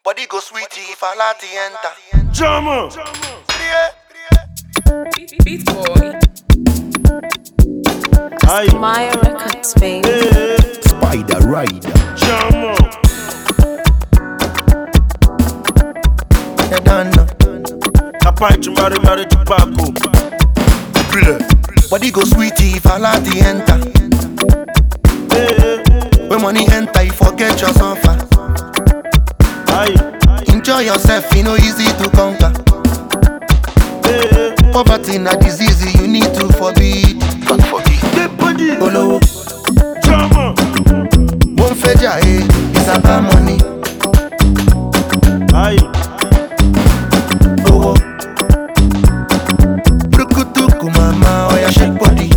Body go sweetie if I let the enter. Jama. Beat boy. Aye. Maya Records, baby. Spider Rider. Jama. You done know. Kapai to marry tobacco. Body go sweetie if I let the enter. When money enter, you forget your suffer. Aye. Enjoy yourself, you know easy to conquer. Poverty na disease you need to forbid. Can't forgive. Olowo, Jama. won't feja it's about money. Aye. Owo, brukutuku mama, oya shake body.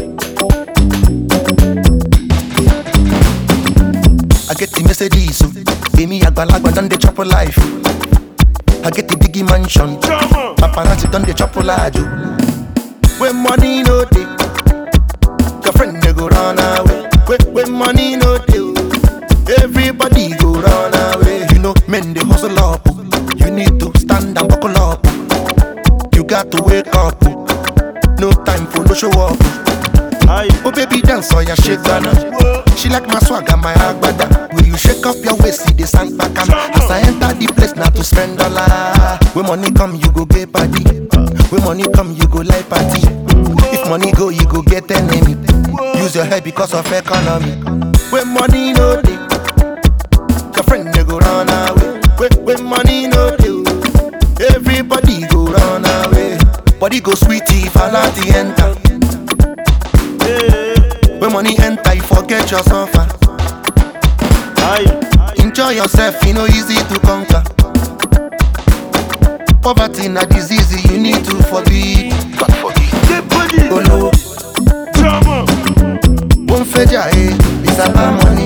I get the Mercedes, so Amy Agbalagba done the chopper life. I get the biggie mansion, Jama. paparazzi done the chopper life. When money no day, your friend they go run away. When money no day, everybody go run away. You know, men they hustle up. You need to stand and buckle up. You got to wake up. No time for no show up. Aye. Oh baby dance or ya shake Ghana. She like my swag and my agbada. Will you shake up your waist, see the sand back am. As I enter the place now to spend $1. When money come, you go get party. When money come, you go like party. If money go, you go get enemy. Use your head because of economy. When money no day, your friend they go run away. When money no day, everybody go run away. Body go sweetie if I let the enter. When money enter, you forget your suffer. Aye. Enjoy yourself, you know easy to conquer. Poverty na disease you need to forbid. Can't forgive. Olowo, Jama. won't feja it's about money.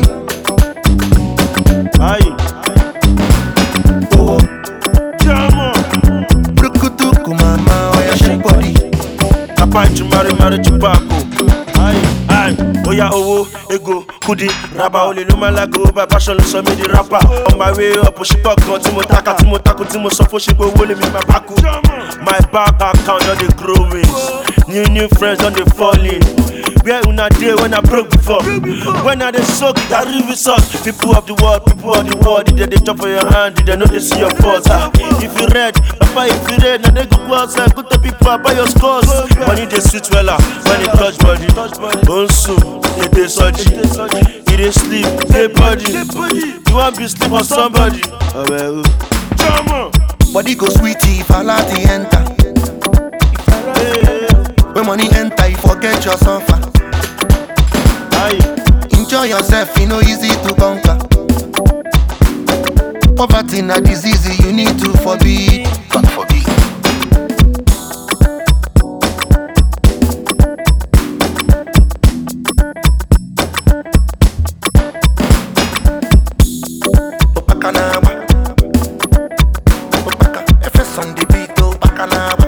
Aye. Owo, Jama. brukutuku mama, oya shake body. Kapai to marry tobacco. Aye. Aye. Oya owo, ego, kudi, raba ole no malago, by passion so me the rapper. On my way up, she pop gun, timo taka, timo taku, timo sofo, she go wole me my baku. My bank account on the growing. New friends on the falling. Where una day when I broke before? When I dey soak, that really suck. People of the world, did they jump for your hand? Did they know they see your faults? If you read, papa, if you read, now they go outside, go to people buy your scores. Money they sweet wella, when it touch body. Bonsu, they dey surgery. You dey sleep, dey body. You want be sleep on somebody? Oh well, Jama. Body go sweetie if I let the enter. When money enter, you forget your suffer. Aye. Enjoy yourself, you know easy to conquer. Poverty na disease you need to forbid. Can't forgive. Opakanawa, Opaka, FS on the beat, Opakanawa.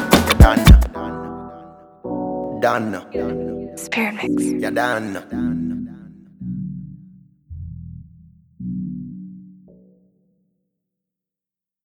You're done. Done. Spirit Mix. You're done.